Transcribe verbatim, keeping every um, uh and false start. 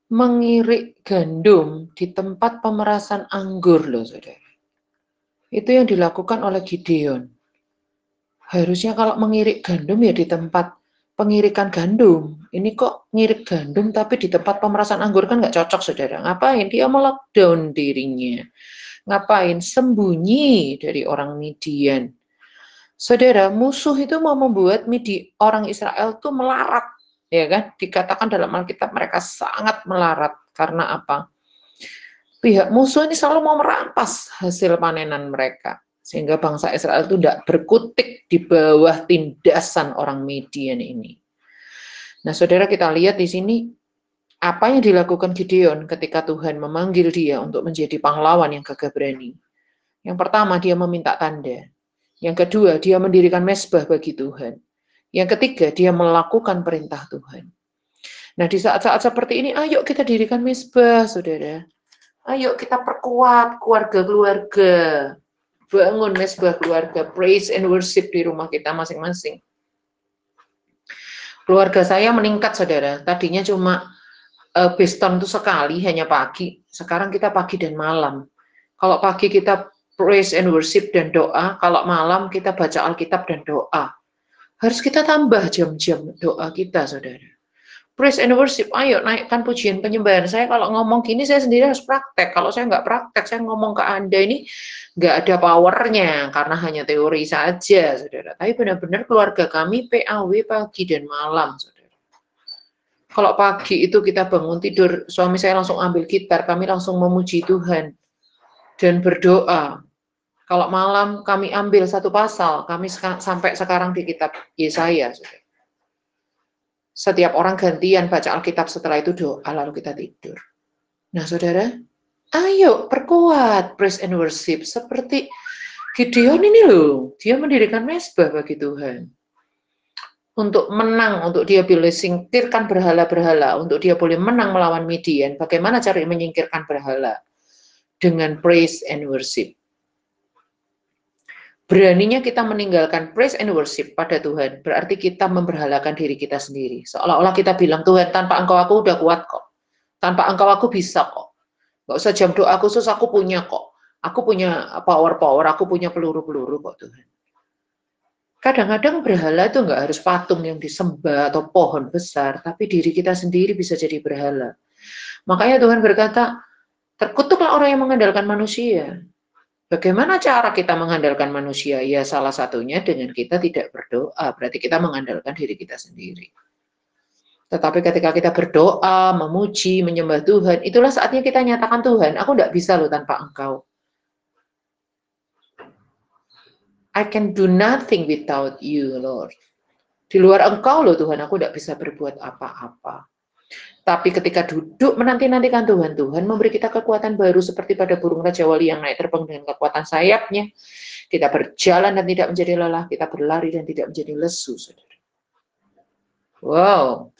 mengirik gandum di tempat pemerasan anggur loh, saudara. Itu yang dilakukan oleh Gideon. Harusnya kalau mengirik gandum ya di tempat pengirikan gandum. Ini kok ngirik gandum tapi di tempat pemerasan anggur, kan nggak cocok, saudara. Ngapain? Dia melockdown dirinya. Ngapain? Sembunyi dari orang Midian. Saudara, musuh itu mau membuat Midi, orang Israel tuh melarat, ya kan? Dikatakan dalam Alkitab mereka sangat melarat. Karena apa? Pihak musuh ini selalu mau merampas hasil panenan mereka. Sehingga bangsa Israel itu tidak berkutik di bawah tindasan orang Midian ini. Nah, saudara, kita lihat di sini apa yang dilakukan Gideon ketika Tuhan memanggil dia untuk menjadi pahlawan yang gagah berani. Yang pertama, dia meminta tanda. Yang kedua, dia mendirikan mezbah bagi Tuhan. Yang ketiga, dia melakukan perintah Tuhan. Nah, di saat-saat seperti ini, ayo kita dirikan mezbah, saudara. Ayo kita perkuat keluarga-keluarga. Bangun mezbah keluarga, praise and worship di rumah kita masing-masing. Keluarga saya meningkat, saudara. Tadinya cuma uh, beston itu sekali, hanya pagi. Sekarang kita pagi dan malam. Kalau pagi kita praise and worship dan doa, kalau malam kita baca Alkitab dan doa. Harus kita tambah jam-jam doa kita, saudara. Praise and worship, ayo naikkan pujian penyembahan. Saya kalau ngomong gini, saya sendiri harus praktek. Kalau saya nggak praktek, saya ngomong ke Anda ini nggak ada powernya, karena hanya teori saja, saudara. Tapi benar-benar keluarga kami P A W pagi dan malam, saudara. Kalau pagi itu kita bangun tidur, suami saya langsung ambil gitar, kami langsung memuji Tuhan dan berdoa. Kalau malam kami ambil satu pasal, kami sampai sekarang di kitab Yesaya, saudara. Setiap orang gantian baca Alkitab, setelah itu doa, lalu kita tidur. Nah, saudara, ayo perkuat praise and worship. Seperti Gideon ini loh, dia mendirikan mezbah bagi Tuhan. Untuk menang, untuk dia boleh singkirkan berhala-berhala, untuk dia boleh menang melawan Midian. Bagaimana cara menyingkirkan berhala? Dengan praise and worship. Beraninya kita meninggalkan praise and worship pada Tuhan, berarti kita memberhalakan diri kita sendiri. Seolah-olah kita bilang, Tuhan, tanpa engkau aku udah kuat kok. Tanpa engkau aku bisa kok. Gak usah jam doa khusus, aku punya kok. Aku punya power-power, aku punya peluru-peluru kok, Tuhan. Kadang-kadang berhala itu nggak harus patung yang disembah atau pohon besar, tapi diri kita sendiri bisa jadi berhala. Makanya Tuhan berkata, terkutuklah orang yang mengandalkan manusia. Bagaimana cara kita mengandalkan manusia? Ya salah satunya dengan kita tidak berdoa, berarti kita mengandalkan diri kita sendiri. Tetapi ketika kita berdoa, memuji, menyembah Tuhan, itulah saatnya kita nyatakan, Tuhan, aku tidak bisa loh tanpa engkau. I can do nothing without you, Lord. Di luar engkau loh Tuhan, aku tidak bisa berbuat apa-apa. Tapi ketika duduk menanti-nantikan Tuhan, Tuhan memberi kita kekuatan baru seperti pada burung Raja Wali yang naik terbang dengan kekuatan sayapnya. Kita berjalan dan tidak menjadi lelah, kita berlari dan tidak menjadi lesu, saudara. Wow,